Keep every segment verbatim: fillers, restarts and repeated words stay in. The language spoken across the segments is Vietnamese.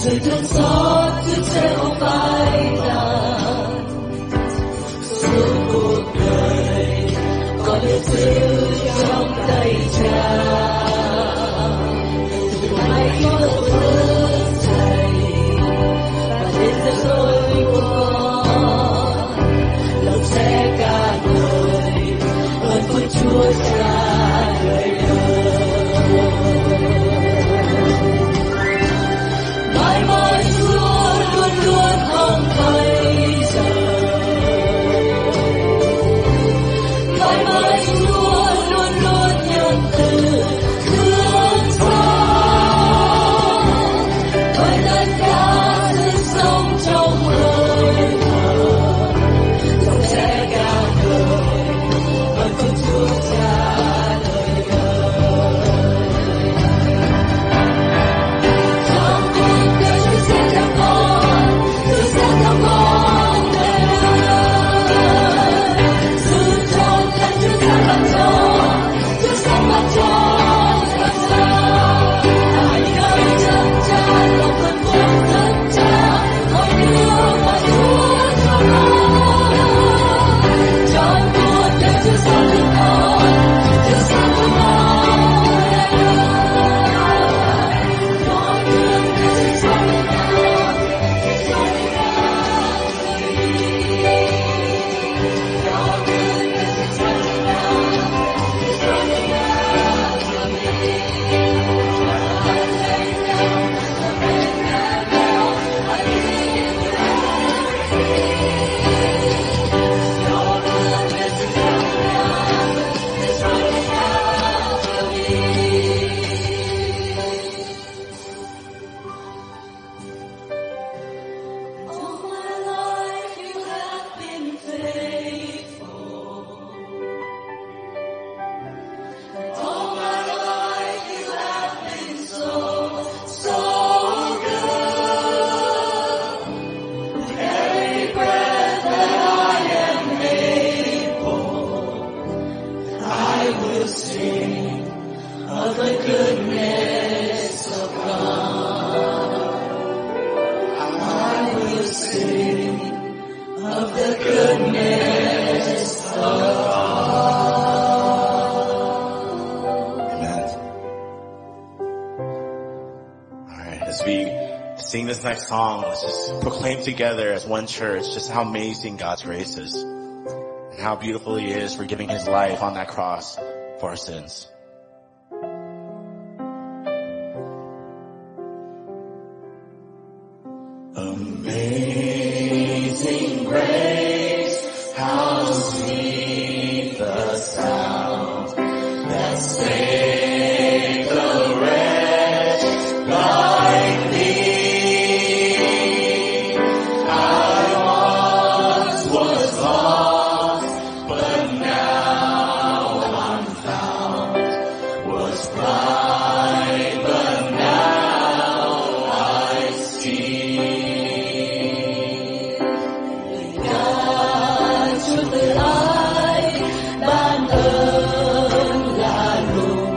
Sự thương xót Chúa sẽ không phai tàn. Suốt cuộc đời con được giữ trong tay Cha. Từ nay Chúa bước dậy và đến giấc lối của con, lòng sẽ ca ngợi ơn của Chúa Cha đời đời. Mãi mãi Chúa luôn luôn không thay rời. Mãi mãi Chúa luôn luôn nhân từ thương xót. Với tất cả sự sống trong hơi thở, lòng sẽ ca ngợi ơn của Chúa Cha đời đời. Trong cuộc đời Chúa sẽ theo con, Chúa sẽ theo con đời đời. Sự trọn thân Chúa sẽ ban cho, Chúa sẽ ban cho thật sao. Tại nơi chân Cha lòng vẫn vương thân Cha, mọi điều mà Chúa cho con. Trong cuộc đời Chúa sẽ theo con, Chúa sẽ theo con đời đời. Mọi đường Chúa sẽ theo con, Chúa sẽ theo con đời đời. Mọi đường Chúa sẽ theo con, Chúa sẽ theo con đời All my life you have been faithful. All my life you have been so, so good. With every breath that I am able, I will sing of the goodness of God. I will sing of the goodness of God. Amen. All right, as we sing this next song, let's just proclaim together as one church just how amazing God's grace is and how beautiful He is for giving His life on that cross for our sins. Amazing grace, how sweet the sound that saved a wretch like me. I once was lost, but now I'm found. Was blind, but now I see. Chúa từ ái ban ơn là đủ.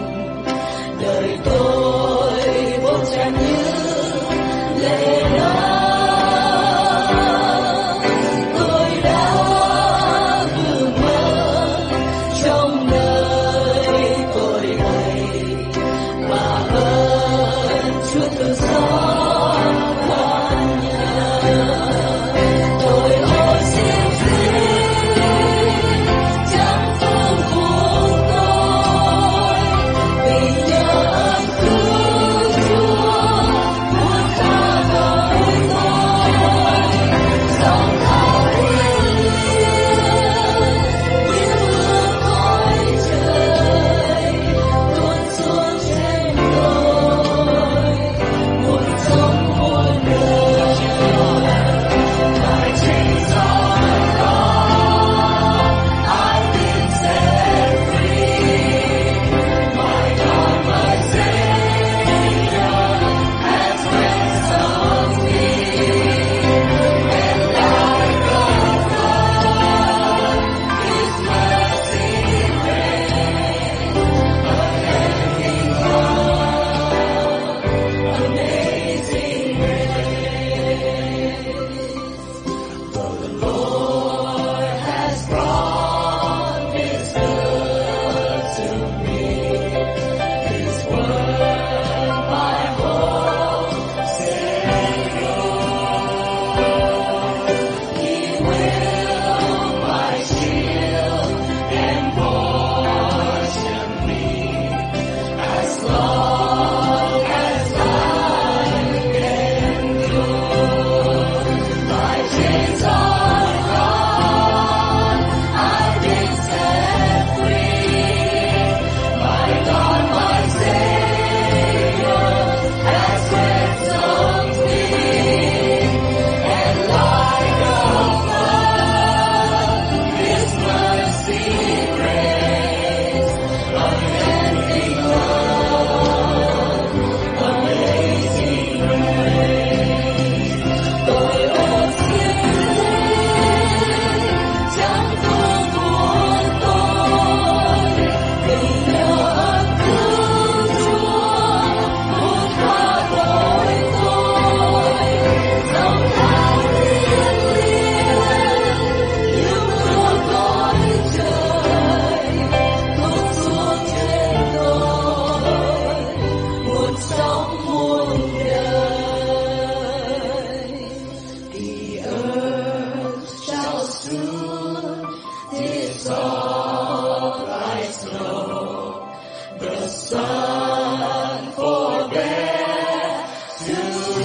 sun forget to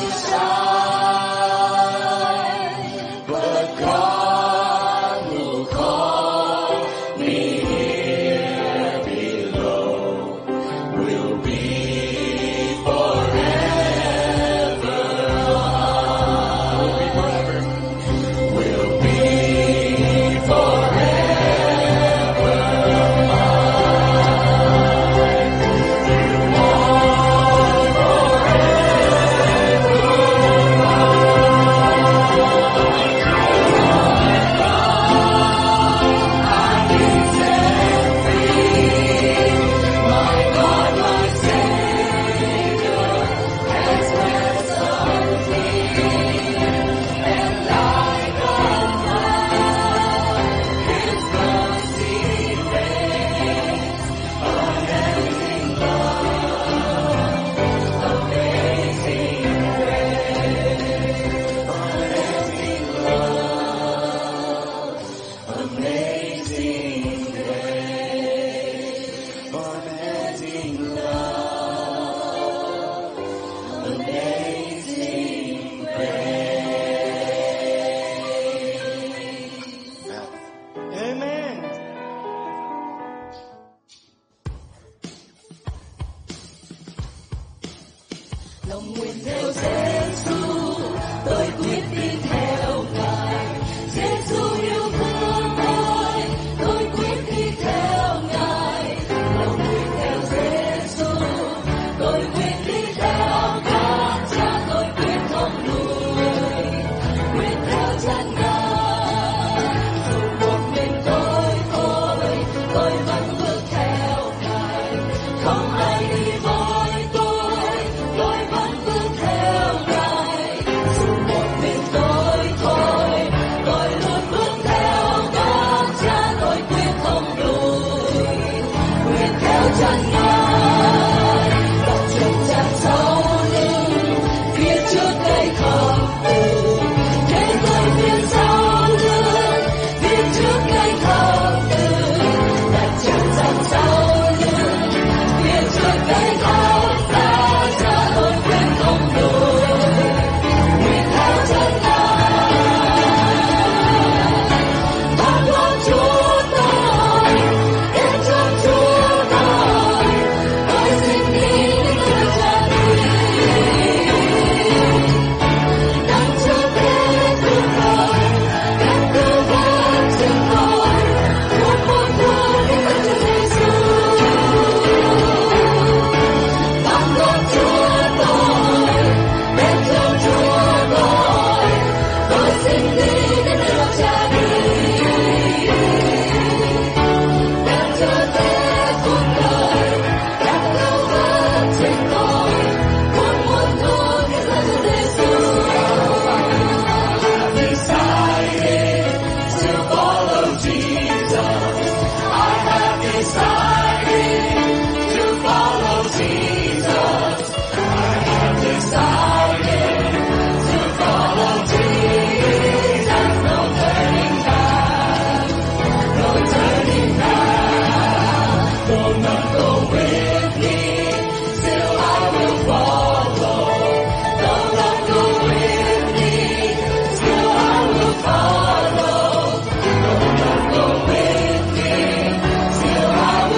shine, but God will call me here below, will be forever, will be forever, lòng nguyện theo Giêsu, tôi quyết đi theo Ngài. Giêsu yêu thương tôi, tôi quyết đi theo Ngài. Lòng nguyện theo Giêsu, tôi quyết đi theo các cha, tôi quyết không lùi, quyết theo chân Ngài. Dù một mình tôi thôi, tôi vẫn bước theo Ngài. Không ai đi với tôi, tôi vẫn bước theo Ngài. Dù một mình tôi thôi, tôi luôn bước theo các cha, tôi quyết không lùi, quyết theo chân Ngài. Đặt chân chạm sau lưng, phía trước cây khổng tử, thế tôi phía sau lưng, phía trước cây khổng tử. Đặt chân chạm sau lưng, phía trước cây khổng tử, cha tôi quyết không lùi, quyết theo chân Ngài. Bác ơn Chúa tôi, đến trong Chúa tôi, tôi xin đi theo cha đi. Đang chưa biết cuộc đời, đang cứu vớt chính tôi, một một tôi đến cho Giêsu. Bác ơn Chúa tôi, đến trong Chúa tôi, tôi xin đi đến theo cha đi. Đang chưa biết cuộc đời, đang cứu vớt chính tôi, một một tôi đến cho Giêsu. Decided to follow Jesus. I have decided to follow Jesus. I have decided to follow Jesus. No turning back, no turning back. Though none go with me, still I will follow. Though none go with me, still I will follow. Though none go with me, still I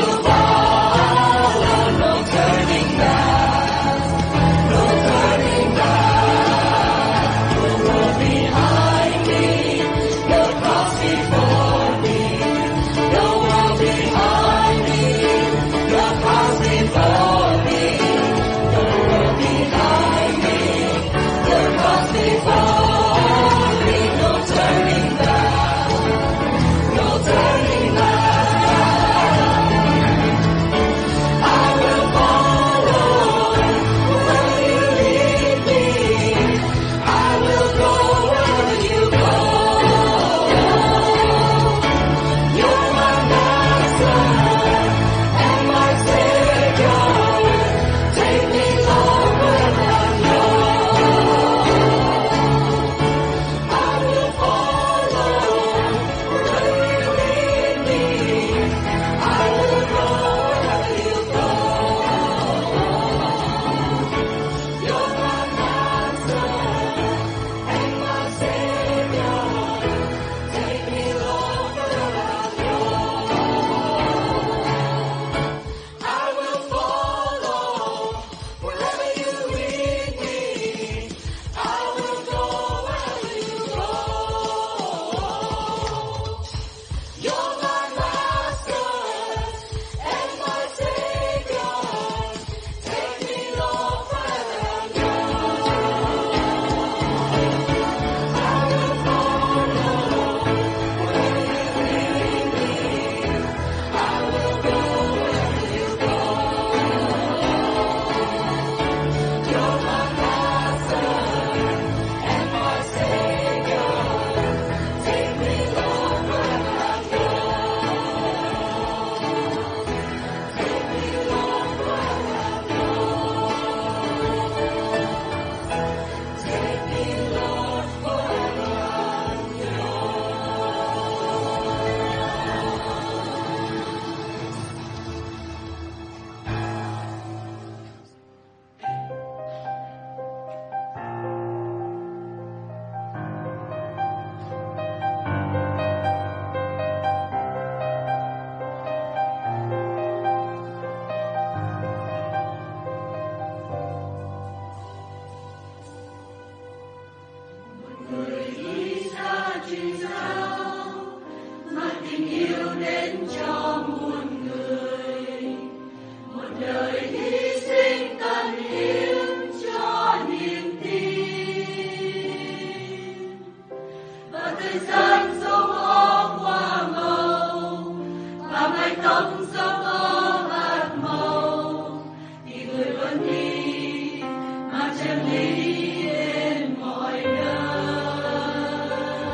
mày tâm sống ôm hạt màu thì người luôn đi mà chân lý đến mọi nơi.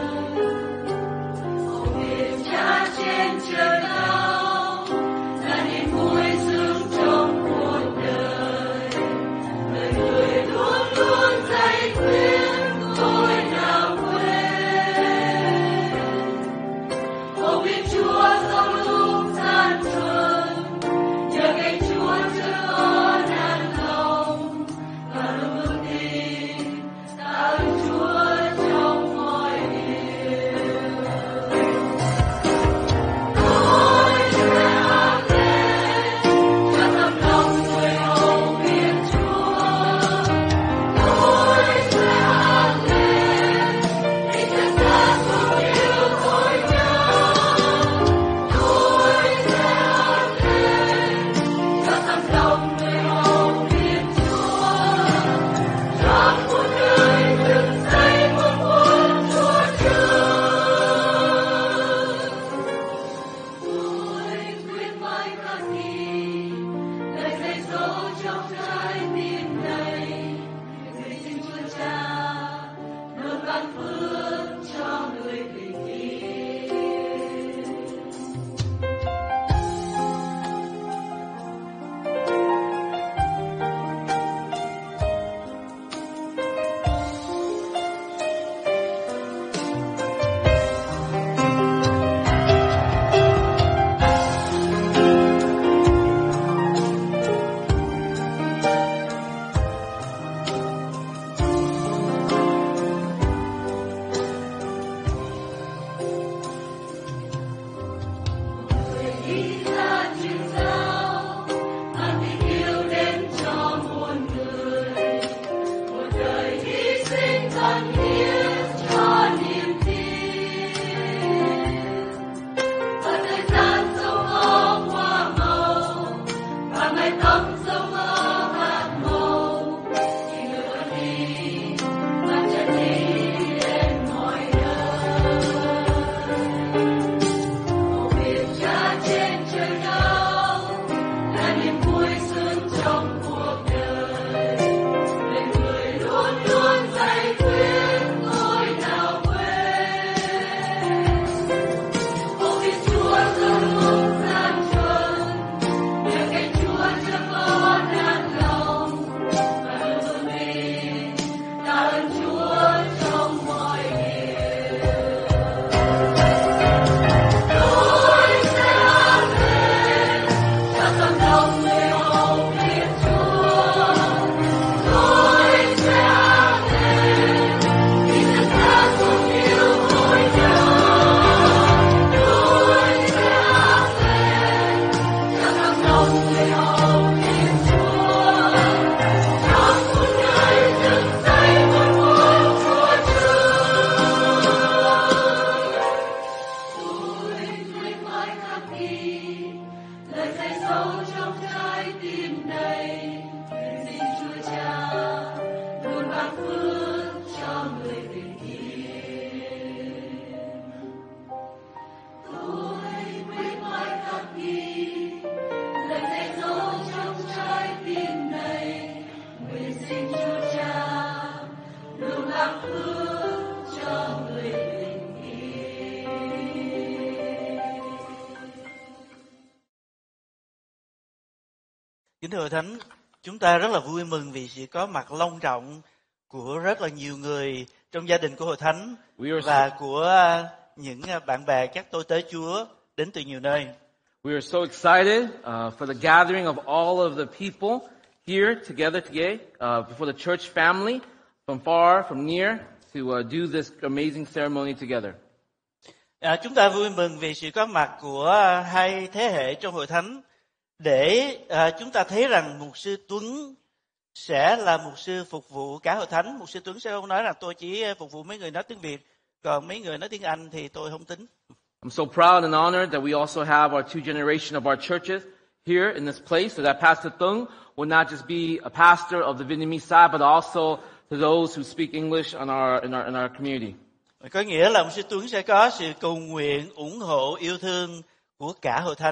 Hầu việc Cha trên trời cao là niềm vui sướng trong cuộc đời. Lời người luôn luôn dạy khuyên tôi nào quên. Hầu việc Chúa trong lúc gian truân, nhờ cậy Chúa chữa nan lòng và luôn vững tin tạ ơn Chúa trong mọi điều. Tôi sẽ hát lên cho tấm lòng người hầu việc Chúa. Tôi sẽ hát lên vì chân ta không yêu tôi nhau. Tôi sẽ hát lên cho tấm lòng người hầu việc Chúa. Trong cuộc đời từng giây một phút Chúa chứa. Tôi quyết mãi khắc ghi lời dạy dỗ trong trái tim này. Người xin Chúa Cha luôn ban phước cho người bình yên. Người đi ra truyền giáo, mang tình yêu đến cho muôn người. Một đời hy sinh thân hiến cho niềm tin. Và thời gian sống ôm hoa màu, và mái tóc sống ôm hạt màu. Thì người vẫn đi, mang chân lý đến mọi nơi. Hầu việc Cha trên trời cao là niềm vui sướng trong cuộc đời. Lời người luôn luôn dạy khuyên tôi nào quên. Hầu việc Chúa trong lúc gian truân, nhờ cậy Chúa chưa có nan lòng và luôn vững tin tạ ơn Chúa trong mọi điều. Tôi sẽ hát lên cho tấm lòng người hầu việc Chúa. Tôi sẽ hát lên vì chân ta không yêu tôi nhau. Tôi sẽ hát lên cho tấm lòng người hầu việc Chúa. Trong cuộc đời từng giây một phút Chúa chứa. Tôi quyết mãi khắc ghi lời dạy dỗ trong trái tim này. Nguyện xin Chúa Cha luôn ban phước cho người bình yên. Tôi quyết mãi khắc ghi lời dạy dỗ trong trái tim này. Nguyện xin Chúa Cha luôn ban phước cho người bình yên. Kính thưa Hội Thánh, chúng ta rất là vui mừng vì sự có mặt long trọng của rất là nhiều người trong gia đình của Hội Thánh We are và của những bạn bè các tôi tớ Chúa đến từ nhiều nơi. We are so excited uh, for the gathering of all of the people here together today, uh, for the church family from far, from near, to uh, do this amazing ceremony together. À, chúng ta vui mừng vì sự có mặt của hai thế hệ trong Hội Thánh để à, chúng ta thấy rằng mục sư Tuấn sẽ là mục sư phục vụ cả Hội Thánh. Mục sư Tuấn sẽ không nói rằng tôi chỉ phục vụ mấy người nói tiếng Việt, còn mấy người nói tiếng Anh thì tôi không tính. I'm so proud and honored that we also have our two generation of our churches here in this place, so that Pastor Tung will not just be a pastor of the Vietnamese side, but also to those who speak English in our in our in our community. Có nghĩa là mục sư Tuấn sẽ có sự cầu nguyện, ủng hộ, yêu thương của cả Hội Thánh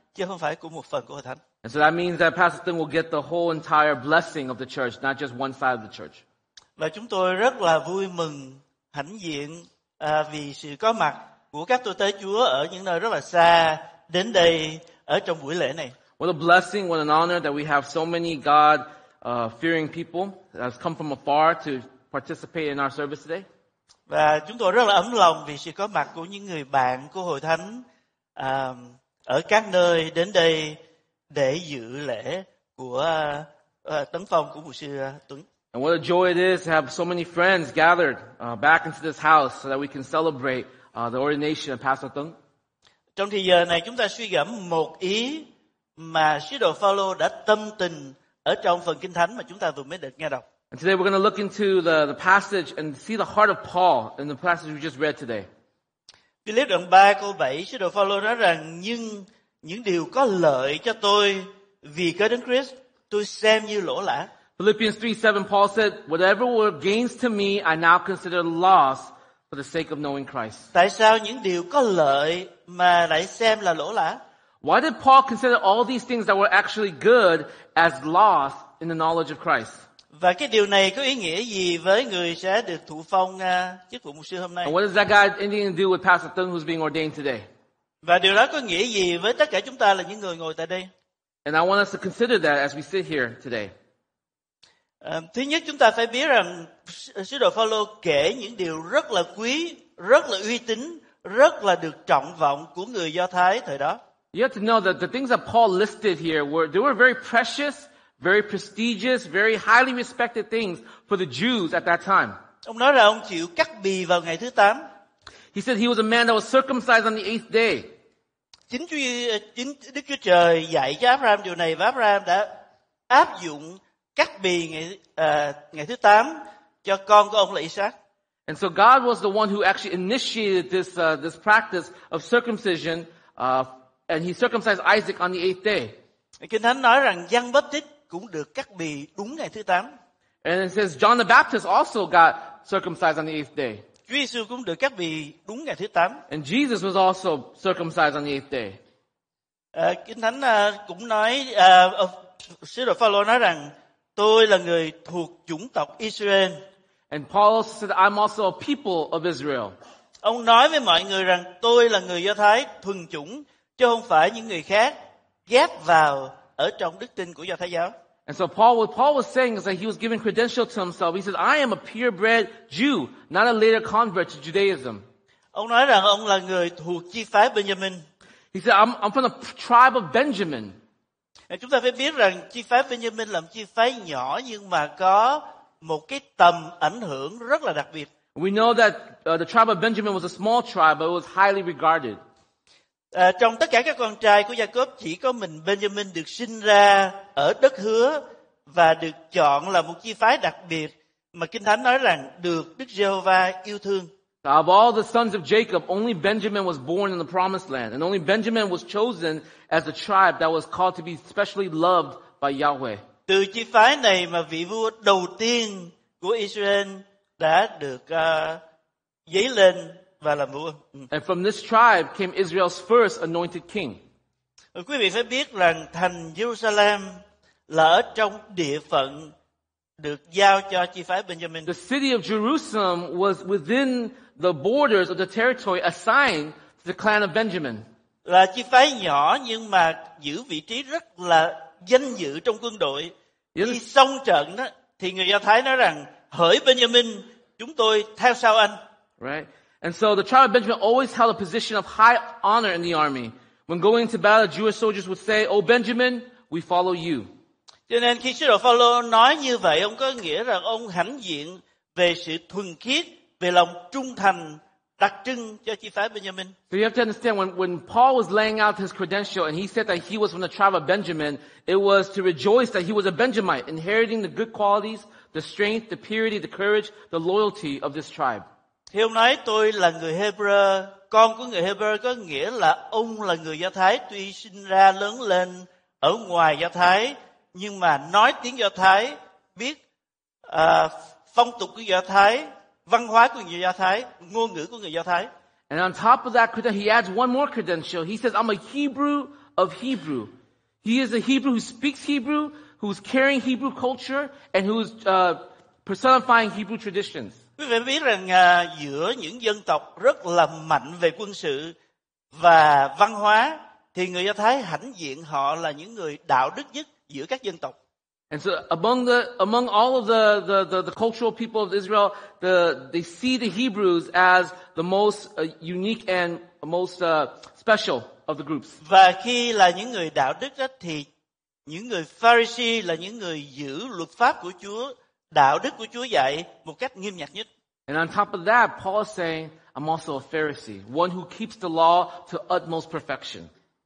chứ không phải của một phần của hội thánh. And so that means that Pastor Tung will get the whole entire blessing of the church, not just one side of the church. Và chúng tôi rất là vui mừng, hãnh diện à, vì sự có mặt của các tôi tớ Chúa ở những nơi rất là xa đến đây ở trong buổi lễ này. What a blessing, what an honor that we have so many God uh, fearing people that have come from afar to participate in our service today. Và chúng tôi rất là ấm lòng vì sự có mặt của những người bạn của hội thánh à, ở các nơi đến đây để dự lễ của à, tấn phong của mục sư Tuấn. And what a joy it is to have so many friends gathered uh, back into this house so that we can celebrate uh, the ordination of Pastor Tung. Trong thời giờ này chúng ta suy gẫm một ý mà sứ đồ Phaolô đã tâm tình ở trong phần Kinh Thánh mà chúng ta vừa mới được nghe đọc. And today we're going to look into the, the passage and see the heart of Paul in the passage we just read today. Philip đoạn ba câu bảy, sứ đồ Phaolô nói rằng nhưng những điều có lợi cho tôi vì cớ Đấng Christ tôi xem như lỗ lã. Philippians three seven, Paul said, whatever were gains to me, I now consider loss for the sake of knowing Christ. Tại sao những điều có lợi mà lại xem là lỗ lã? Why did Paul consider all these things that were actually good as loss in the knowledge of Christ? Và cái điều này có ý nghĩa gì với người sẽ được thụ phong uh, chức vụ mục sư hôm nay? And what does that guy have anything to do with Pastor Tung who's being ordained today? Và điều đó có nghĩa gì với tất cả chúng ta là những người ngồi tại đây? And I want us to consider that as we sit here today. À, thứ nhất chúng ta phải biết rằng sứ đồ Phaolô kể những điều rất là quý, rất là uy tín, rất là được trọng vọng của người Do Thái thời đó. You have to know that the things that Paul listed here were, they were very precious, very prestigious, very highly respected things for the Jews at that time. Ông nói rằng ông chịu cắt bì vào ngày thứ tám. He said he was a man that was circumcised on the eighth day. Chính Chúa, chính Đức Chúa Trời dạy cho Abraham điều này và Abraham đã áp dụng cắt bì ngày uh, ngày thứ tám cho con của ông là Isaac. And so God was the one who actually initiated this uh, this practice of circumcision, uh, and he circumcised Isaac on the eighth day. Kinh Thánh nói rằng Giăng Báp-tít cũng được cắt bì đúng ngày thứ tám. And it says John the Baptist also got circumcised on the eighth day. Chúa Giêsu cũng được cắt bì đúng ngày thứ tám. And Jesus was also circumcised on the eighth day. À, Kinh Thánh uh, cũng nói, uh, sứ đồ Phaolô nói rằng tôi là người thuộc chủng tộc Israel. And Paul also said, I'm also a people of Israel. Ông nói với mọi người rằng tôi là người Do Thái thuần chủng, chứ không phải những người khác ghép vào ở trong đức tin của Do Thái giáo. And so Paul, what Paul was saying is that he was giving credential to himself. He said, I am a purebred Jew, not a later convert to Judaism. Ông nói rằng ông là người thuộc chi phái Benjamin. He said, I'm, I'm from the tribe of Benjamin. Chúng ta phải biết rằng chi phái Benjamin là một chi phái nhỏ nhưng mà có một cái tầm ảnh hưởng rất là đặc biệt. We know that uh, the tribe of Benjamin was a small tribe, but it was highly regarded. À, trong tất cả các con trai của Gia-cốp chỉ có mình Benjamin được sinh ra ở đất hứa và được chọn là một chi phái đặc biệt mà Kinh Thánh nói rằng được Đức Giê-hô-va yêu thương. Of all the sons of Jacob, only Benjamin was born in the promised land, and only Benjamin was chosen as the tribe that was called to be specially loved by Yahweh. Từ chi phái này mà vị vua đầu tiên của Israel đã được uh, dấy lên và làm vua. And from this tribe came Israel's first anointed king. Và quý vị phải biết rằng thành Jerusalem là ở trong địa phận được giao cho chi phái Benjamin. The city of Jerusalem was within the borders of the territory assigned to the clan of Benjamin. Là chi phái nhỏ nhưng mà giữ vị trí rất là danh dự trong quân đội. Khi xông trận đó thì người Do Thái nói rằng hỡi Benjamin, chúng tôi theo sau anh. Right? And so the tribe of Benjamin always held a position of high honor in the army. When going to battle, Jewish soldiers would say, "Oh Benjamin, we follow you." Cho nên khi sứ đồ Phaolô nói như vậy, ông có nghĩa rằng ông hãnh diện về sự thuần khiết, về lòng trung thành đặc trưng cho chi phái Benjamin. So you have to understand when, when Paul was laying out his credential and he said that he was from the tribe of Benjamin, it was to rejoice that he was a Benjamite, inheriting the good qualities, the strength, the purity, the courage, the loyalty of this tribe. Thì ông nói tôi là người Hebrew, con của người Hebrew có nghĩa là ông là người Do Thái, tuy sinh ra lớn lên ở ngoài Do Thái, nhưng mà nói tiếng Do Thái, biết uh, phong tục của Do Thái, văn hóa của người Do Thái, ngôn ngữ của người Do Thái. And on top of that, he adds one more credential. He says, I'm a Hebrew of Hebrew. He is a Hebrew who speaks Hebrew, who's carrying Hebrew culture, and who's uh, personifying Hebrew traditions. Quý vị biết rằng à, giữa những dân tộc rất là mạnh về quân sự và văn hóa thì người Do Thái hãnh diện họ là những người đạo đức nhất giữa các dân tộc. And so among the among all of the the, the, the cultural people of Israel, the they see the Hebrews as the most uh, unique and most uh, special of the groups. Và khi là những người đạo đức đó, thì những người Pharisee là những người giữ luật pháp của Chúa, đạo đức của Chúa dạy một cách nghiêm ngặt nhất. And on top of that, Paul is saying, I'm also a Pharisee, one who keeps the law to utmost perfection.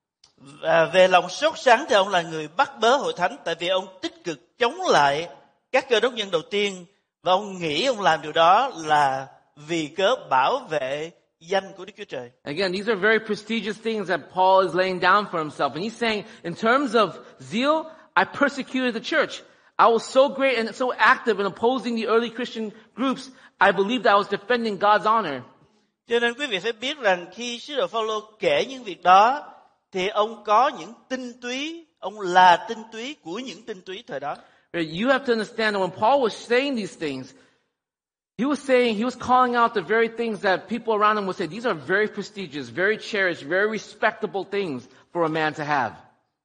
Và về lòng sốt sắng thì ông là người bắt bớ hội thánh, tại vì ông tích cực chống lại các cơ đốc nhân đầu tiên và ông nghĩ ông làm điều đó là vì cớ bảo vệ danh của Đức Chúa Trời. Again, these are very prestigious things that Paul is laying down for himself. And he's saying, in terms of zeal, I persecuted the church. I was so great and so active in opposing the early Christian groups, I believed I was defending God's honor. Cho nên quý vị phải biết rằng khi sứ đồ Phaolô kể những việc đó, thì ông có những tinh túy, ông là tinh túy của những tinh túy thời đó. You have to understand that when Paul was saying these things, he was saying, he was calling out the very things that people around him would say, these are very prestigious, very cherished, very respectable things for a man to have.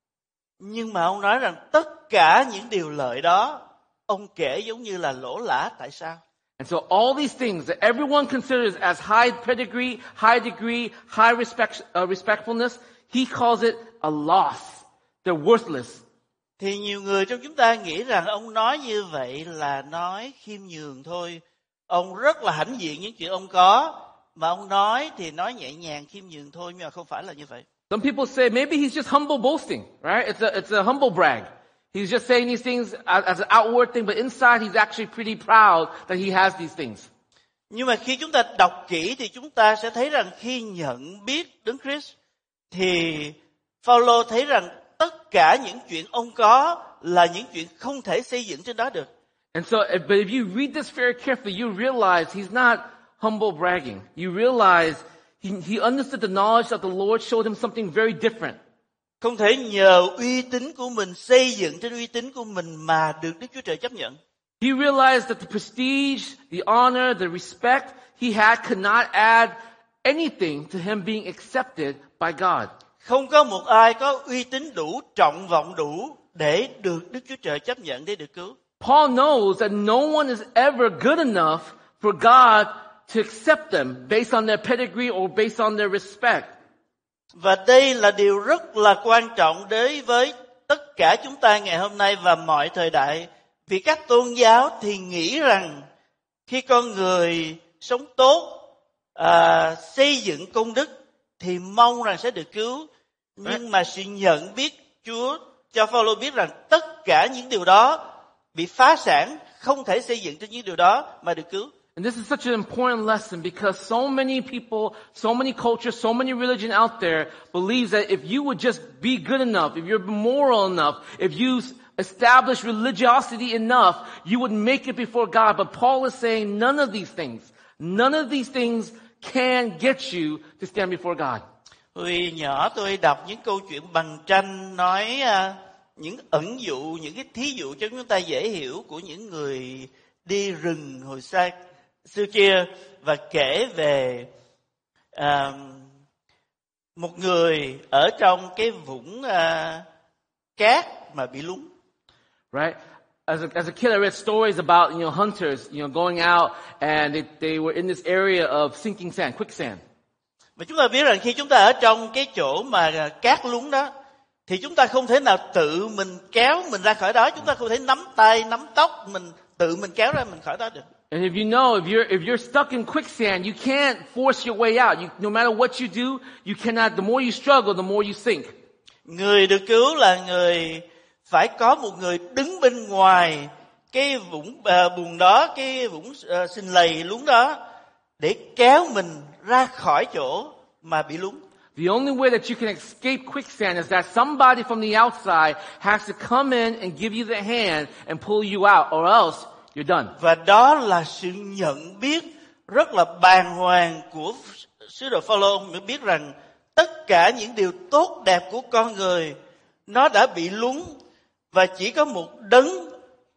Nhưng mà ông nói rằng tất cả những điều lợi đó, ông kể giống như là lỗ lã. Tại sao? And so all these things that everyone considers as high pedigree, high degree, high respect, uh, respectfulness, he calls it a loss. They're worthless. Thì nhiều người trong chúng ta nghĩ rằng ông nói như vậy là nói khiêm nhường thôi. Ông rất là hãnh diện những chuyện ông có, mà ông nói thì nói nhẹ nhàng khiêm nhường thôi, nhưng mà không phải là như vậy. Some people say maybe he's just humble boasting, right? It's a, it's a humble brag. He's just saying these things as, as an outward thing, but inside he's actually pretty proud that he has these things. Nhưng mà khi chúng ta đọc kỹ thì chúng ta sẽ thấy rằng khi nhận biết Đấng Christ thì Phaolô thấy rằng tất cả những chuyện ông có là những chuyện không thể xây dựng trên đó được. And so, but if you read this very carefully, you realize he's not humble bragging. You realize he, he understood the knowledge that the Lord showed him something very different. Không thể nhờ uy tín của mình, xây dựng trên uy tín của mình mà được Đức Chúa Trời chấp nhận. He realized that the prestige, the honor, the respect he had could not add anything to him being accepted by God. Không có một ai có uy tín đủ, trọng vọng đủ để được Đức Chúa Trời chấp nhận để được cứu. Paul knows that no one is ever good enough for God to accept them based on their pedigree or based on their respect. Và đây là điều rất là quan trọng đối với tất cả chúng ta ngày hôm nay và mọi thời đại. Vì các tôn giáo thì nghĩ rằng khi con người sống tốt, à, xây dựng công đức thì mong rằng sẽ được cứu. Nhưng mà sự nhận biết Chúa cho Phaolô biết rằng tất cả những điều đó bị phá sản, không thể xây dựng trên những điều đó mà được cứu. And this is such an important lesson because so many people, so many cultures, so many religion out there believes that if you would just be good enough, if you're moral enough, if you establish religiosity enough, you would make it before God. But Paul is saying none of these things, none of these things can get you to stand before God. Hồi nhỏ tôi đọc những câu chuyện bằng tranh nói uh, những ẩn dụ, những cái thí dụ cho chúng ta dễ hiểu của những người đi rừng hồi xa xưa kia và kể về uh, một người ở trong cái vũng uh, cát mà bị lún. Right? As a, as a kid, I read stories about, you know, hunters, you know, going out and they, they were in this area of sinking sand, quicksand. Và chúng ta biết rằng khi chúng ta ở trong cái chỗ mà cát lún đó, thì chúng ta không thể nào tự mình kéo mình ra khỏi đó. Chúng ta không thể nắm tay, nắm tóc mình, tự mình kéo ra mình khỏi đó được. And if you know, if you're, if you're stuck in quicksand, you can't force your way out. You, no matter what you do, you cannot, the more you struggle, the more you sink. Người được cứu là người phải có một người đứng bên ngoài cái vũng uh, buồng đó, cái vũng uh, sinh lầy lún đó để kéo mình ra khỏi chỗ mà bị lún. The only way that you can escape quicksand is that somebody from the outside has to come in and give you the hand and pull you out, or else you're done. Và đó là sự nhận biết rất là bàng hoàng của sứ đồ Phaolô. Ông mới biết rằng tất cả những điều tốt đẹp của con người nó đã bị lún, và chỉ có một đấng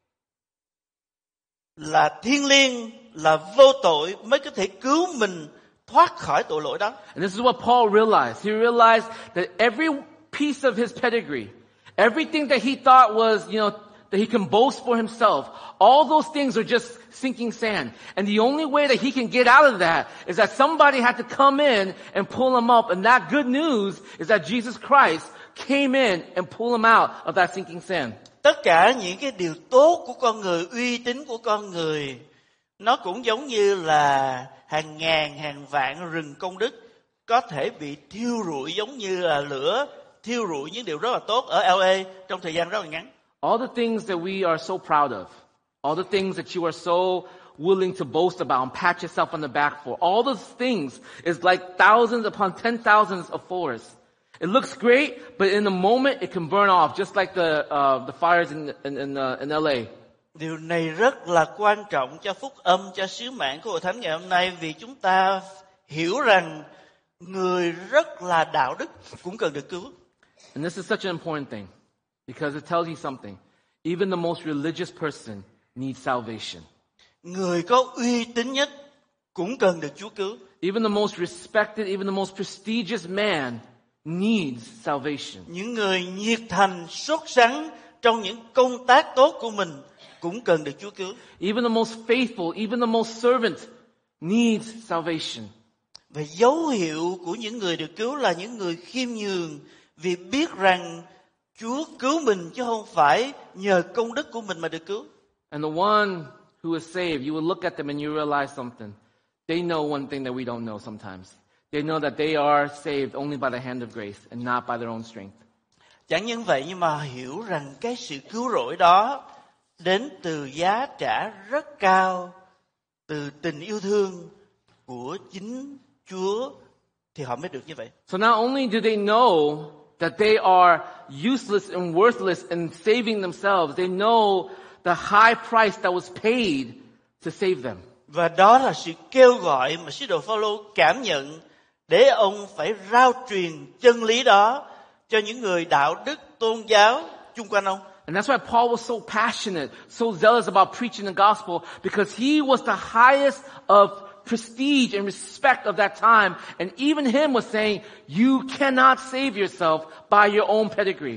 là thiêng liêng, là vô tội mới có thể cứu mình thoát khỏi tội lỗi đó. And this is what Paul realized. He realized that every piece of his pedigree, everything that he thought was, you know, that he can boast for himself, all those things are just sinking sand. And the only way that he can get out of that is that somebody had to come in and pull him up. And that good news is that Jesus Christ came in and pulled him out of that sinking sand. Tất cả những cái điều tốt của con người, uy tín của con người, nó cũng giống như là hàng ngàn, hàng vạn rừng công đức có thể bị thiêu rụi giống như là lửa thiêu rụi những điều rất là tốt ở L A trong thời gian rất là ngắn. All the things that we are so proud of, all the things that you are so willing to boast about and pat yourself on the back for, all those things is like thousands upon ten thousands of forests. It looks great, but in the moment it can burn off, just like the uh, the fires in in in, uh, in L A. Điều này rất là quan trọng cho phúc âm, cho sứ mạng của hội thánh ngày hôm nay, vì chúng ta hiểu rằng người rất là đạo đức cũng cần được cứu. And this is such an important thing, because it tells you something. Even the most religious person needs salvation. Người có uy tín nhất cũng cần được Chúa cứu. Even the most respected, even the most prestigious man needs salvation. Những người nhiệt thành, sốt sắng trong những công tác tốt của mình cũng cần được Chúa cứu. Even the most faithful, even the most servant needs salvation. Và dấu hiệu của những người được cứu là những người khiêm nhường, vì biết rằng Chúa cứu mình chứ không phải nhờ công đức của mình mà được cứu. And the one who is saved, you will look at them and you realize something. They know one thing that we don't know sometimes. They know that they are saved only by the hand of grace and not by their own strength. Chẳng những vậy nhưng mà hiểu rằng cái sự cứu rỗi đó đến từ giá trả rất cao, từ tình yêu thương của chính Chúa, thì họ mới được như vậy. So not only do they know that they are useless and worthless in saving themselves, they know the high price that was paid to save them. Và đó là sự kêu gọi mà sứ đồ Phaolô cảm nhận để ông phải rao truyền chân lý đó cho những người đạo đức tôn giáo chung quanh ông. And that's why Paul was so passionate, so zealous about preaching the gospel, because he was the highest of prestige and respect of that time. And even him was saying, you cannot save yourself by your own pedigree.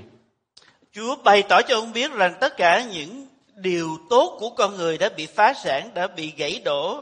Chúa bày tỏ cho ông biết rằng tất cả những điều tốt của con người đã bị phá sản, đã bị gãy đổ,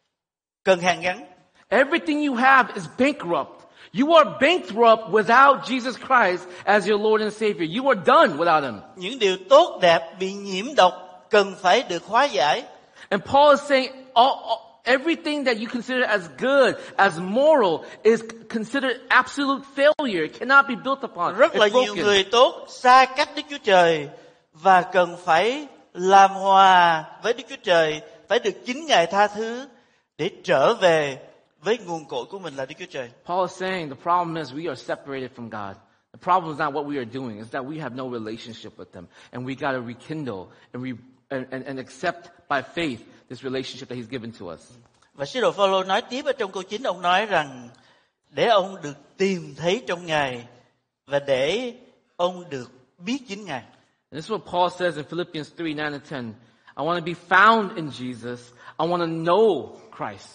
cần hàn gắn. Everything you have is bankrupt. You are bankrupt without Jesus Christ as your Lord and Savior. You are done without Him. Những điều tốt đẹp bị nhiễm độc cần phải được hóa giải. And Paul is saying all, all, everything that you consider as good, as moral, is considered absolute failure. It cannot be built upon. Rất là It's nhiều broken. người tốt xa cách Đức Chúa Trời và cần phải làm hòa với Đức Chúa Trời, phải được chính Ngài tha thứ để trở về với nguồn cội của mình là Đức Chúa Trời. Paul is saying the problem is we are separated from God. The problem is not what we are doing, it's that we have no relationship with Him. And we got to rekindle and, re, and, and, and accept by faith this relationship that He's given to us. Và sứ đồ Phaolô nói tiếp ở trong câu chín, ông nói rằng để ông được tìm thấy trong Ngài và để ông được biết chính Ngài. And this is what Paul says in Philippians three, nine and ten. I want to be found in Jesus. I want to know Christ.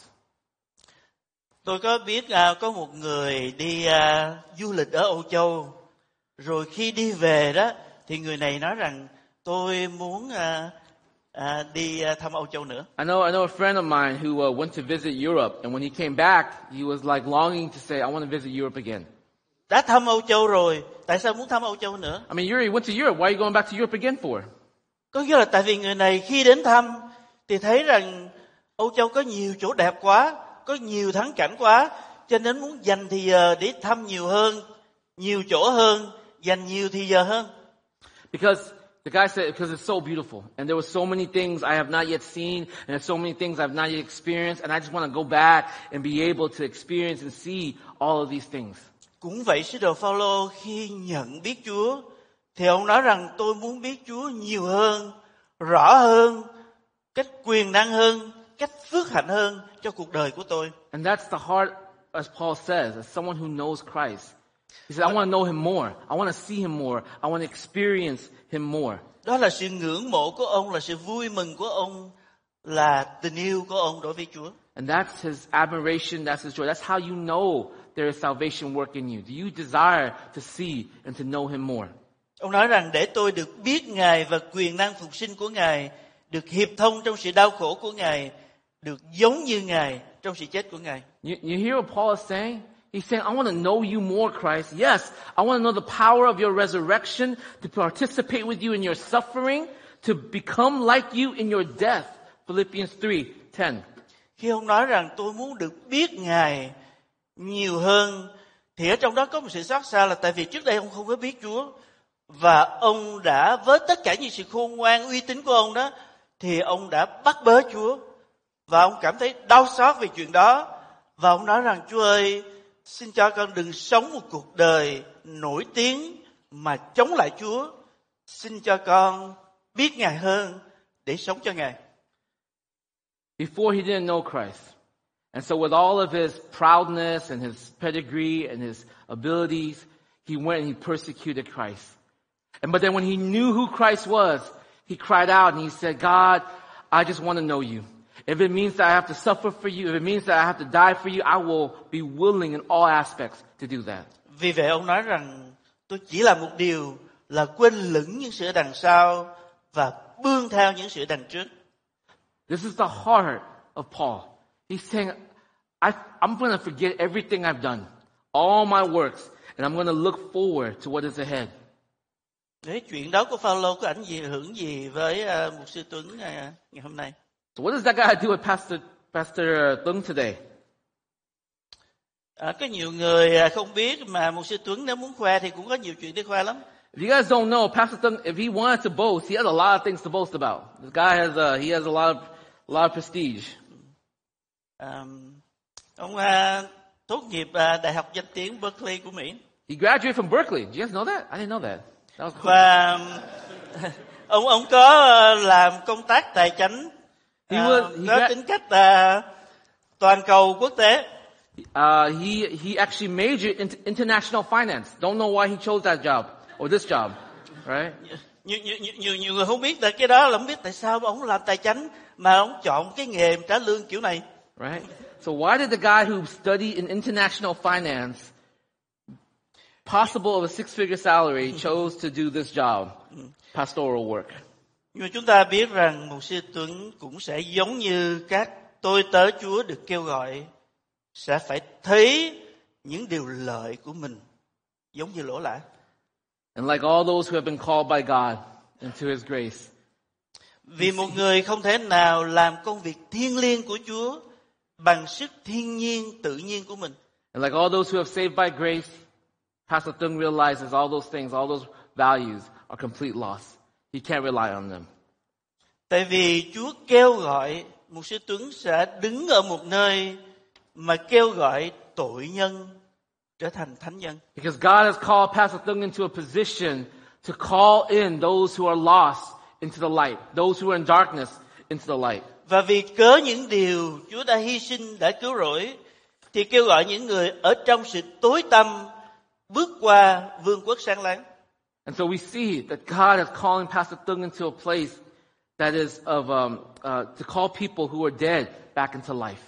Tôi có biết uh, có một người đi uh, du lịch ở Âu Châu, rồi khi đi về đó thì người này nói rằng tôi muốn uh, uh, đi uh, thăm Âu Châu nữa. I know, I know a friend of mine who uh, went to visit Europe, and when he came back, he was like longing to say, I want to visit Europe again. Đã thăm Âu Châu rồi, tại sao muốn thăm Âu Châu nữa? I mean, Yuri went to Europe. Why are you going back to Europe again for? Có nghĩa là tại vì người này khi đến thăm thì thấy rằng Âu Châu có nhiều chỗ đẹp quá, có nhiều thắng cảnh quá, cho nên muốn dành thì giờ để thăm nhiều hơn, nhiều chỗ hơn, dành nhiều thì giờ hơn. Because the guy said, because it's so beautiful, and there were so many things I have not yet seen, and there's so many things I've not yet experienced, and I just want to go back and be able to experience and see all of these things. Cũng vậy, sứ đồ Phaolô khi nhận biết Chúa thì ông nói rằng tôi muốn biết Chúa nhiều hơn, rõ hơn, cách quyền năng hơn, cách phước hạnh hơn cho cuộc đời của tôi. And that's the heart, as Paul says, as someone who knows Christ. He said, I want to know him more. I want to see him more. I want to experience him more. Đó là sự ngưỡng mộ của ông, là sự vui mừng của ông, là tình yêu của ông đối với Chúa. And that's his admiration, that's his joy. That's how you know there is salvation work in you. Do you desire to see and to know him more? Ông nói rằng để tôi được biết Ngài và quyền năng phục sinh của Ngài, được hiệp thông trong sự đau khổ của Ngài, được giống như Ngài trong sự chết của Ngài. You, you hear what Paul is saying? He's saying, I want to know you more, Christ. Yes, I want to know the power of your resurrection, to participate with you in your suffering, to become like you in your death. Philippians three ten. Khi ông nói rằng tôi muốn được biết Ngài nhiều hơn, thì ở trong đó có một sự xót xa, là tại vì trước đây ông không có biết Chúa. Và ông đã, với tất cả những sự khôn ngoan uy tín của ông đó, thì ông đã bắt bớ Chúa. Và ông cảm thấy đau xót về chuyện đó. Và ông nói rằng, Chúa ơi, xin cho con đừng sống một cuộc đời nổi tiếng mà chống lại Chúa. Xin cho con biết Ngài hơn để sống cho Ngài. Before he didn't know Christ. And so with all of his proudness and his pedigree and his abilities, he went and he persecuted Christ. And but then when he knew who Christ was, he cried out and he said, God, I just want to know you. If it means that I have to suffer for you, if it means that I have to die for you, I will be willing in all aspects to do that. Vì vậy ông nói rằng tôi chỉ làm một điều là quên lửng những sự đằng sau và bươn theo những sự đằng trước. This is the heart of Paul. He's saying, I, I'm going to forget everything I've done, all my works, and I'm going to look forward to what is ahead. Thế chuyện đó của Phaolô có ảnh gì hưởng gì với uh, mục sư Tuấn uh, ngày hôm nay? So what does that got to do with Pastor Pastor Tung today? À, có nhiều người không biết, mà mục sư Tuấn nếu muốn khoe thì cũng có nhiều chuyện để khoe lắm. If you guys don't know, Pastor Tung, if he wanted to boast, he has a lot of things to boast about. This guy has a, he has a lot of, a lot of prestige. Um, ông uh, tốt nghiệp uh, Đại học danh tiếng Berkeley của Mỹ. He graduated from Berkeley. Did you guys know that? I didn't know that. That was cool. Và ông ông có uh, làm công tác tài chánh, He was, uh, he có gra- tính cách uh, toàn cầu quốc tế. uh, he he actually majored in international finance. Don't know why he chose that job or this job, right? Nhiều, nhiều, nhiều, nhiều, nhiều người không biết tại cái đó, là không biết tại sao ông làm tài chánh mà ông chọn cái nghề trả lương kiểu này. Right? So why did the guy who studied in international finance, possible of a six-figure salary, chose to do this job, pastoral work? Nhưng mà chúng ta biết rằng mục sư Tuấn cũng sẽ giống như các tôi tớ Chúa được kêu gọi, sẽ phải thấy những điều lợi của mình giống như lỗ lã. And like all those who have been called by God into His grace, Vì một người không thể nào làm công việc thiêng liêng của Chúa bằng sức thiên nhiên tự nhiên của mình. and like all those who have saved by grace, Pastor Tung realizes all those things, all those values are complete loss. He can't rely on them. Tại vì Chúa kêu gọi, mục sư Tuấn sẽ đứng ở một nơi mà kêu gọi tội nhân trở thành thánh nhân. Because God has called Pastor Tung into a position to call in those who are lost into the light, those who are in darkness into the light. Và vì cớ những điều Chúa đã hy sinh, đã cứu rỗi, thì kêu gọi những người ở trong sự tối tăm bước qua vương quốc sáng láng. And so we see that God is calling Pastor Tung into a place that is of um, uh, to call people who are dead back into life.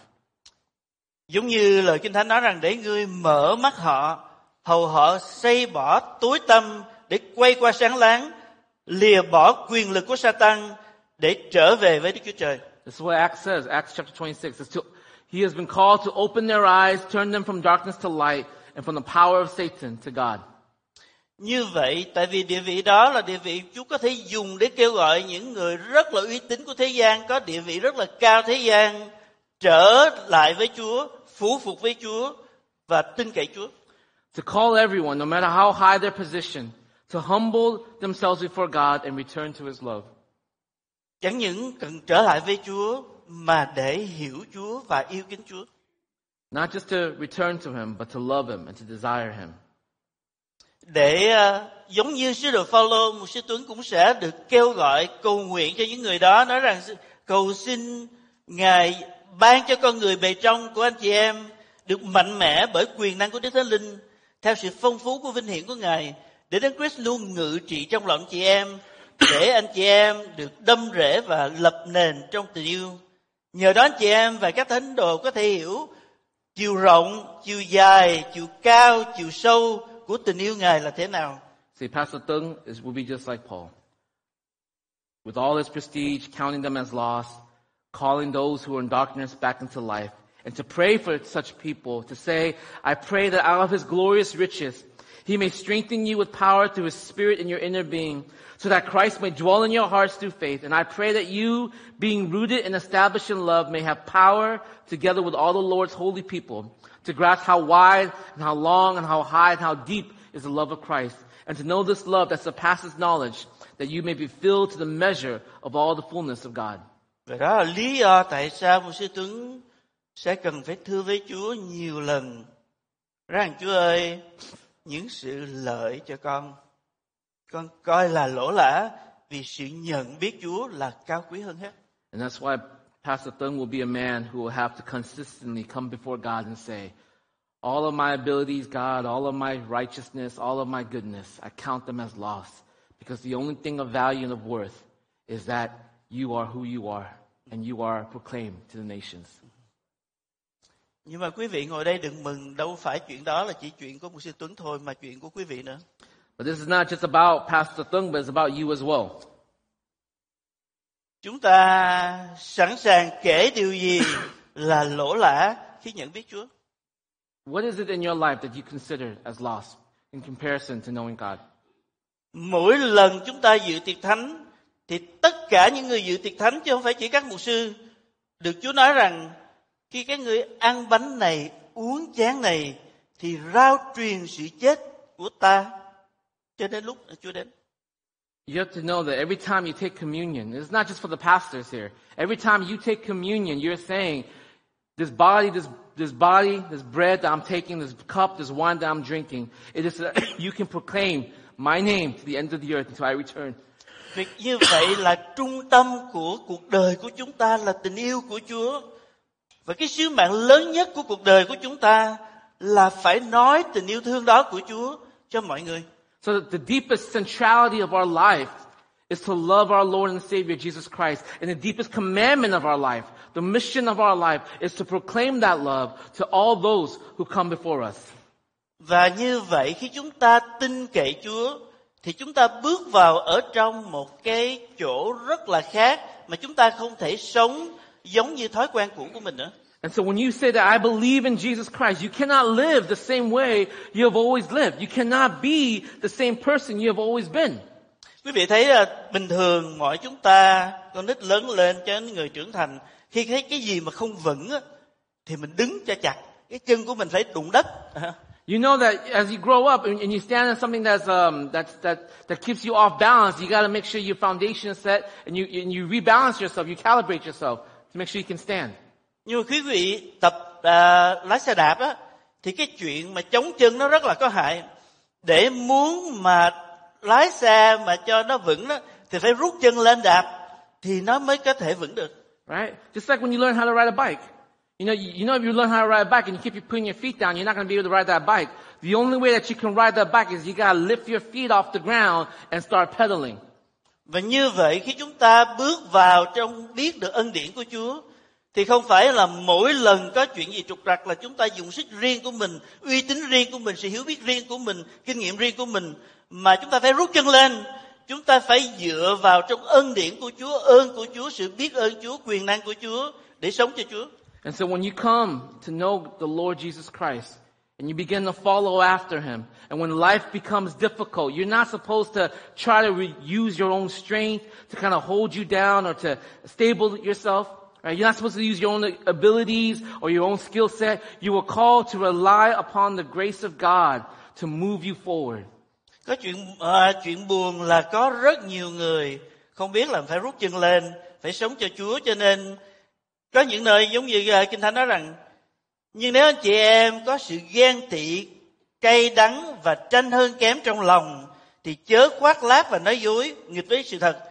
Giống như lời Kinh Thánh nói rằng để ngươi mở mắt họ, hầu họ xây bỏ tối tăm để quay qua sáng láng, lìa bỏ quyền lực của Satan để trở về với Đức Chúa Trời. This is what Acts says, Acts chapter twenty-six. It's to, he has been called to open their eyes, turn them from darkness to light, and from the power of Satan to God. Như vậy, tại vì địa vị đó là địa vị Chúa có thể dùng để kêu gọi những người rất là uy tín của thế gian, có địa vị rất là cao thế gian, trở lại với Chúa, phủ phục với Chúa và tin cậy Chúa. To call everyone, no matter how high their position, to humble themselves before God and return to His love. Chẳng những cần trở lại với Chúa mà để hiểu Chúa và yêu kính Chúa. Not just to return to Him, but to love Him and to desire Him. Để uh, giống như sứ đồ Phaolô, một sư Tuấn cũng sẽ được kêu gọi cầu nguyện cho những người đó, nói rằng cầu xin Ngài ban cho con người bề trong của anh chị em được mạnh mẽ bởi quyền năng của Đức Thánh Linh, theo sự phong phú của vinh hiển của Ngài, để Đấng Christ luôn ngự trị trong lòng chị em, để anh chị em được đâm rễ và lập nền trong tình yêu. Nhờ đó anh chị em và các thánh đồ có thể hiểu chiều rộng, chiều dài, chiều cao, chiều sâu của tình yêu Ngài là thế nào. See, Pastor Tung is, will be just like Paul. With all his prestige, counting them as lost, calling those who are in darkness back into life, and to pray for such people, to say, I pray that out of his glorious riches, he may strengthen you with power through his Spirit in your inner being, so that Christ may dwell in your hearts through faith. And I pray that you, being rooted and established in love, may have power, together with all the Lord's holy people, to grasp how wide and how long and how high and how deep is the love of Christ, and to know this love that surpasses knowledge, that you may be filled to the measure of all the fullness of God. Và đó là lý do tại sao mục sư Tuấn sẽ cần phải thưa với Chúa nhiều lần rằng Chúa ơi, những sự lợi cho con, con coi là lỗ lã, vì sự nhận biết Chúa là cao quý hơn hết. And that's why Pastor Tung will be a man who will have to consistently come before God and say, all of my abilities, God, all of my righteousness, all of my goodness, I count them as loss. Because the only thing of value and of worth is that you are who you are, and you are proclaimed to the nations. Nhưng mà quý vị ngồi đây đừng mừng, đâu phải chuyện đó là chỉ chuyện của mục sư Tuấn thôi, mà chuyện của quý vị nữa. But this is not just about Pastor Tung, but it's about you as well. Chúng ta sẵn sàng kể điều gì là lỗ lã khi nhận biết Chúa? What is it in your life that you consider as lost in comparison to knowing God? Mỗi lần chúng ta dự tiệc thánh thì tất cả những người dự tiệc thánh, chứ không phải chỉ các mục sư, được Chúa nói rằng khi các người ăn bánh này, uống chén này thì rao truyền sự chết của ta cho đến lúc Chúa đến. You have to know that every time you take communion, it's not just for the pastors here. Every time you take communion, you're saying, this body, this this body, this bread that I'm taking, this cup, this wine that I'm drinking, it is so that you can proclaim my name to the end of the earth until I return. Việc như vậy là trung tâm của cuộc đời của chúng ta, là tình yêu của Chúa. Và cái sứ mạng lớn nhất của cuộc đời của chúng ta là phải nói tình yêu thương đó của Chúa cho mọi người. So that the deepest centrality of our life is to love our Lord and Savior Jesus Christ. And the deepest commandment of our life, the mission of our life, is to proclaim that love to all those who come before us. Và như vậy khi chúng ta tin cậy Chúa thì chúng ta bước vào ở trong một cái chỗ rất là khác mà chúng ta không thể sống giống như thói quen cũ của mình nữa. And so when you say that I believe in Jesus Christ, you cannot live the same way you have always lived. You cannot be the same person you have always been. Quý vị thấy là bình thường mọi chúng ta, con nít lớn lên cho đến người trưởng thành, khi thấy cái gì mà không vững á, thì mình đứng cho chặt, cái chân của mình phải đụng đất. You know that as you grow up and you stand on something that's um that that that keeps you off balance, you got to make sure your foundation is set and you and you rebalance yourself, you calibrate yourself to make sure you can stand. Nhưng mà quý vị tập à, lái xe đạp á, thì cái chuyện mà chống chân nó rất là có hại. Để muốn mà lái xe mà cho nó vững đó, thì phải rút chân lên đạp thì nó mới có thể vững được. Right? Just like when you learn how to ride a bike. You know, you, you know if you learn how to ride a bike and you keep putting your feet down, you're not going to be able to ride that bike. The only way that you can ride that bike is you got to lift your feet off the ground and start pedaling. Và như vậy khi chúng ta bước vào trong biết được ân điển của Chúa thì không phải là mỗi lần có chuyện gì trục trặc là chúng ta dùng sức riêng của mình, uy tín riêng của mình, sự hiểu biết riêng của mình, kinh nghiệm riêng của mình, mà chúng ta phải rút chân lên. Chúng ta phải dựa vào trong ân điển của Chúa, ơn của Chúa, sự biết ơn Chúa, quyền năng của Chúa để sống cho Chúa. And so when you come to know the Lord Jesus Christ and you begin to follow after him, and when life becomes difficult, you're not supposed to try to re- use your own strength to kind of hold you down or to stable yourself. Right? You're not supposed to use your own abilities or your own skill set. You were called to rely upon the grace of God to move you forward. Có chuyện à, chuyện buồn là có rất nhiều người không biết là phải rút chân lên, phải sống cho Chúa, cho nên có những nơi giống như uh, Kinh Thánh nói rằng, nhưng nếu anh chị em có sự ghen tị, cay đắng và tranh hơn kém trong lòng, thì chớ khoác lác và nói dối nghịch với sự thật,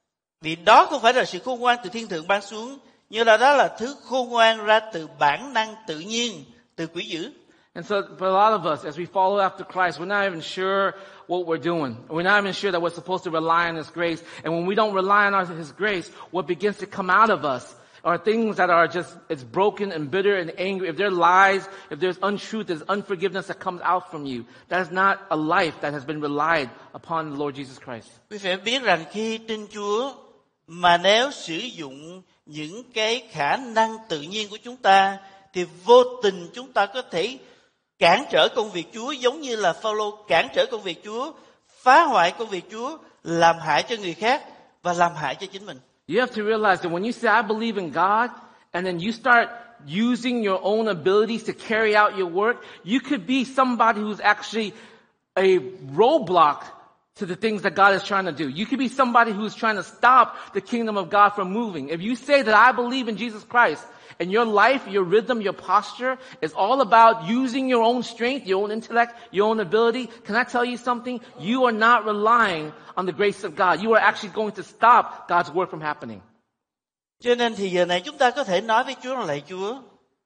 vì đó không phải là sự khôn ngoan từ thiên thượng ban xuống, nhưng là đó là thứ khôn ngoan ra từ bản năng tự nhiên, từ quỷ dữ. And so for a lot of us, as we follow after Christ, we're not even sure what we're doing. We're not even sure that we're supposed to rely on His grace. And when we don't rely on our, His grace, what begins to come out of us are things that are just, it's broken and bitter and angry. If there are lies, if there's untruth, there's unforgiveness that comes out from you. That is not a life that has been relied upon the Lord Jesus Christ. Quý vị biết rằng khi tin Chúa mà nếu sử dụng những cái khả năng tự nhiên của chúng ta thì vô tình chúng ta có thể cản trở công việc Chúa, giống như là Phao-lô cản trở công việc Chúa, phá hoại công việc Chúa, làm hại cho người khác và làm hại cho chính mình. You have to realize that when you say, I believe in God, and then you start using your own abilities to carry out your work, you could be somebody who's actually a roadblock to the things that God is trying to do. You could be somebody who's trying to stop the kingdom of God from moving. If you say that I believe in Jesus Christ, and your life, your rhythm, your posture is all about using your own strength, your own intellect, your own ability, can I tell you something? You are not relying on the grace of God. You are actually going to stop God's work from happening. Cho nên thì giờ này chúng ta có thể nói với Chúa là lạy Chúa,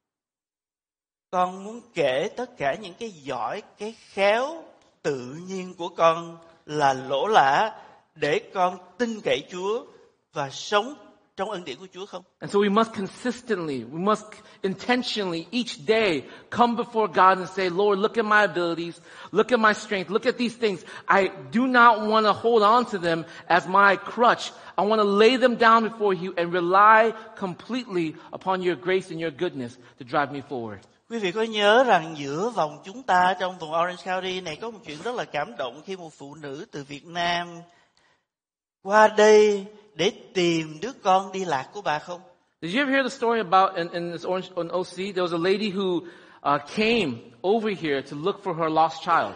con muốn kể tất cả những cái giỏi, cái khéo tự nhiên của con là lỗ lã để con tin cậy Chúa và sống trong ân điển của Chúa không? And so we must consistently, we must intentionally each day come before God and say, Lord, look at my abilities, look at my strength, look at these things. I do not want to hold on to them as my crutch. I want to lay them down before you and rely completely upon your grace and your goodness to drive me forward. Quý vị có nhớ rằng giữa vòng chúng ta trong vùng Orange County này có một chuyện rất là cảm động khi một phụ nữ từ Việt Nam qua đây để tìm đứa con đi lạc của bà không? Did you ever hear the story about in, in this Orange on O C? There was a lady who uh, came over here to look for her lost child.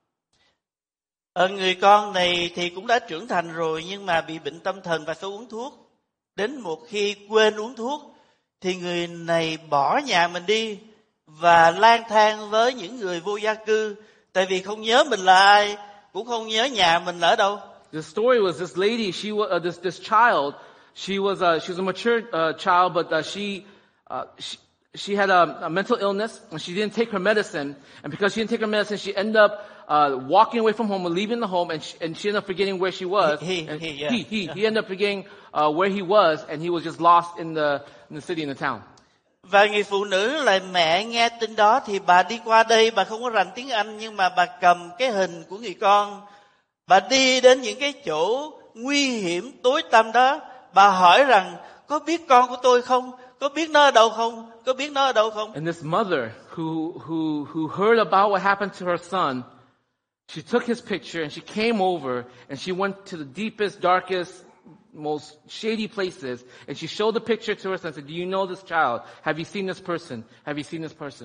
Ờ, người con này thì cũng đã trưởng thành rồi nhưng mà bị bệnh tâm thần và phải uống thuốc. Đến một khi quên uống thuốc thì người này bỏ nhà mình đi và lang thang với những người vô gia cư, tại vì không nhớ mình là ai, cũng không nhớ nhà mình ở đâu. The story was this lady, she was uh, this this child. She was a she was a mature uh, child, but uh, she, uh, she she had a, a mental illness, and she didn't take her medicine. And because she didn't take her medicine, she ended up uh, walking away from home and leaving the home, and she, and she ended up forgetting where she was. He and he yeah. he he, he ended up forgetting uh, where he was, and he was just lost in the in the city, in the town. Và người phụ nữ là mẹ nghe tin đó thì bà đi qua đây, bà không có rành tiếng Anh nhưng mà bà cầm cái hình của người con, bà đi đến những cái chỗ nguy hiểm tối tăm đó, bà hỏi rằng có biết con của tôi không, có biết nó ở đâu không, có biết nó ở đâu không. And this mother who who who heard about what happened to her son, she took his picture and she came over and she went to the deepest, darkest, most shady places, and she showed the picture to her son and said, do you know this child? Have you seen this person? Have you seen this person?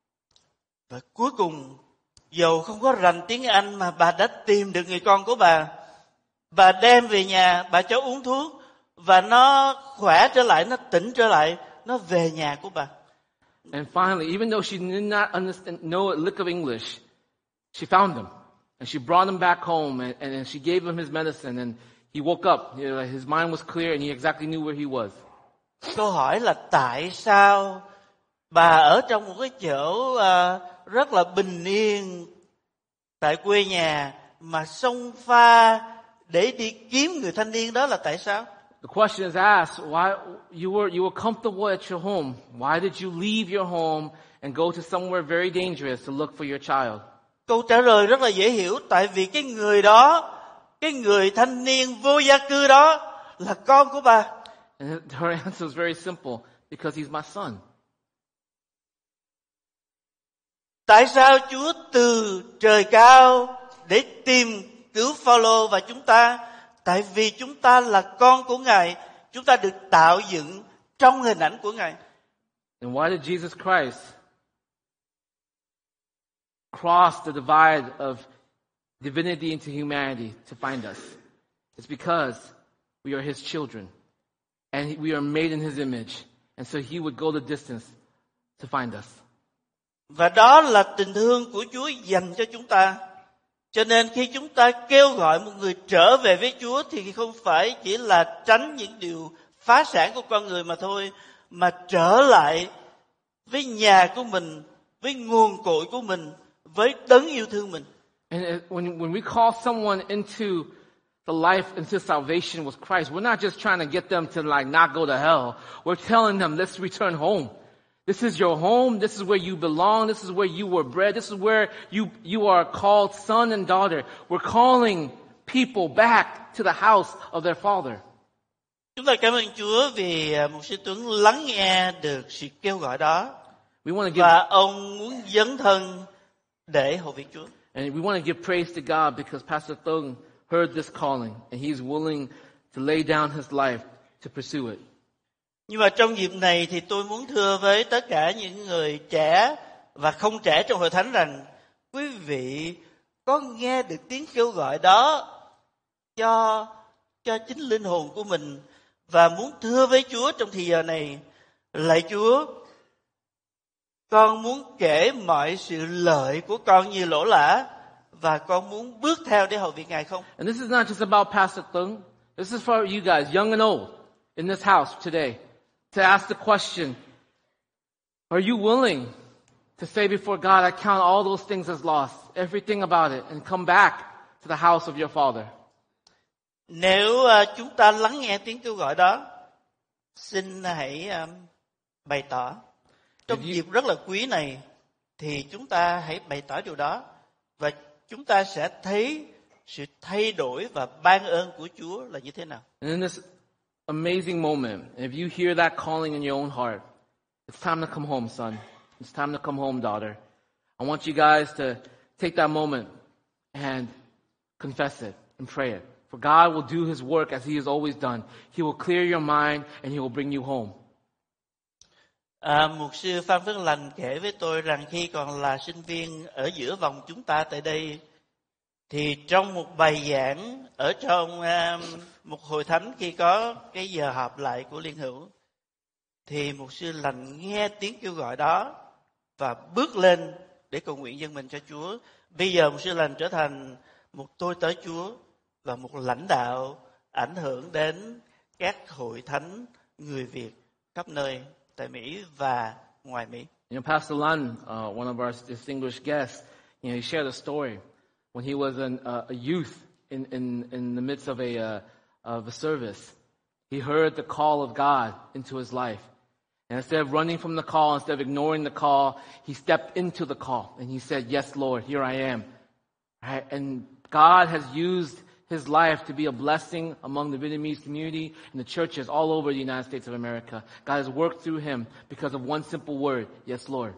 Và cuối cùng, dầu không có rành tiếng Anh mà bà đã tìm được người con của bà. Bà đem về nhà, bà cho uống thuốc và nó khỏe trở lại, nó tỉnh trở lại, nó về nhà của bà. And finally, even though she did not understand, know a lick of English, she found him and she brought him back home and, and she gave him his medicine and he woke up. You know, his mind was clear and he exactly knew where he was. Câu hỏi là tại sao bà ở trong một cái chỗ uh, rất là bình yên tại quê nhà mà xông pha để đi kiếm người thanh niên đó là tại sao? The question is asked, why you were you were comfortable at your home? Why did you leave your home and go to somewhere very dangerous to look for your child? Câu trả lời rất là dễ hiểu, tại vì cái người đó, cái người thanh niên vô gia cư đó là con của bà. And her answer was very simple, because he's my son. Tại sao Chúa từ trời cao để tìm cứu Phao-lô và chúng ta? Tại vì chúng ta là con của Ngài, chúng ta được tạo dựng trong hình ảnh của Ngài. And why did Jesus Christ cross the divide of divinity into humanity to find us? It's because we are His children, and we are made in His image, and so He would go the distance to find us. Và đó là tình thương của Chúa dành cho chúng ta. Cho nên khi chúng ta kêu gọi một người trở về với Chúa thì không phải chỉ là tránh những điều phá sản của con người mà thôi, mà trở lại với nhà của mình với nguồn cội của mình, với đấng yêu thương mình. And it- when, when we call someone into the life, into salvation with Christ, we're not just trying to get them to like not go to hell. We're telling them, let's return home. This is your home. This is where you belong. This is where you were bred. This is where you, you are called son and daughter. We're calling people back to the house of their father. Chúng ta cảm ơn Chúa vì à, mục sư Tuấn lắng nghe được sự kêu gọi đó We want to give, và ông muốn dấn thân để hầu việc Chúa. and we want to give praise to God because Pastor Thung heard this calling and he's willing to lay down his life to pursue it. Nhưng mà trong dịp này thì tôi muốn thưa với tất cả những người trẻ và không trẻ trong hội thánh rằng quý vị có nghe được tiếng kêu gọi đó cho cho chính linh hồn của mình và muốn thưa với Chúa trong thời giờ này: lạy Chúa, con muốn kể mọi sự lợi của con như lỗ lã và con muốn bước theo để hầu việc Ngài không? And this is not just about Pastor Thung. This is for you guys, young and old, in this house today, to ask the question, are you willing to say before God, I count all those things as lost, everything about it, and come back to the house of your Father? Nếu uh, chúng ta lắng nghe tiếng kêu gọi đó, xin hãy um, bày tỏ. Trong Did you- dịp rất là quý này thì chúng ta hãy bày tỏ điều đó và chúng ta sẽ thấy sự thay đổi và ban ơn của Chúa là như thế nào. And in this amazing moment, if you hear that calling in your own heart, it's time to come home, son. It's time to come home, daughter. I want you guys to take that moment and confess it and pray it. For God will do His work as He has always done. He will clear your mind and He will bring you home. À, mục sư Phan Phước Lành kể với tôi rằng khi còn là sinh viên ở giữa vòng chúng ta tại đây, thì trong một bài giảng ở trong uh, một hội thánh khi có cái giờ họp lại của Liên Hữu, thì mục sư Lành nghe tiếng kêu gọi đó và bước lên để cầu nguyện dâng mình cho Chúa. Bây giờ mục sư Lành trở thành một tôi tớ Chúa và một lãnh đạo ảnh hưởng đến các hội thánh người Việt khắp nơi tại Mỹ và ngoài Mỹ. You know, Pastor Lan, uh, one of our distinguished guests, you know, he shared a story when he was an, uh, a youth in, in, in the midst of a, uh, of a service. He heard the call of God into his life. And instead of running from the call, instead of ignoring the call, he stepped into the call and he said, yes, Lord, here I am. Right? And God has used his life to be a blessing among the Vietnamese community and the churches all over the United States of America. God has worked through him because of one simple word, yes, Lord.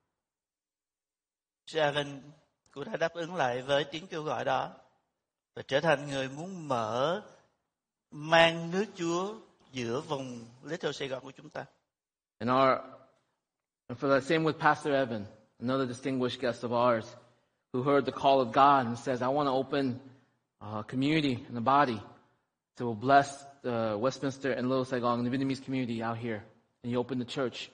Evan cũng đã đáp ứng lại với tiếng kêu gọi đó và trở thành người muốn mở mang nước Chúa giữa vùng Little Sài Gòn của chúng ta. And our, and for the same with Pastor Evan, another distinguished guest of ours, who heard the call of God and says, I want to open a community and a body to bless the Westminster and Little Saigon, the Vietnamese community out here. And he opened the church.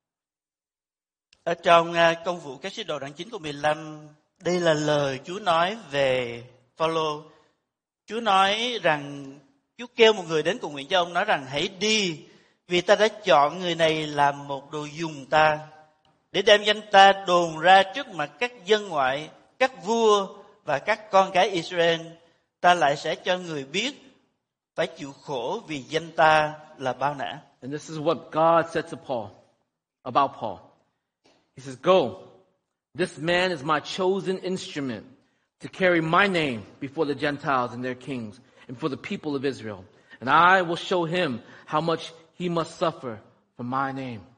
Ở trong à, công vụ các sứ đồ đoạn chín câu mười lăm, đây là lời Chúa nói về Phaolô. Chúa nói rằng, Chúa kêu một người đến cầu nguyện cho ông, nói rằng hãy đi, vì ta đã chọn người này làm một đồ dùng ta, để đem danh ta đồn ra trước mặt các dân ngoại, các vua và các con cái Israel. Ta lại sẽ cho người biết phải chịu khổ vì danh ta là bao nã. And this is what God said to Paul, about Paul. He says, go, this man is my chosen instrument to carry my name before the Gentiles and their kings and for the people of Israel. And I will show him how much he must suffer for my name.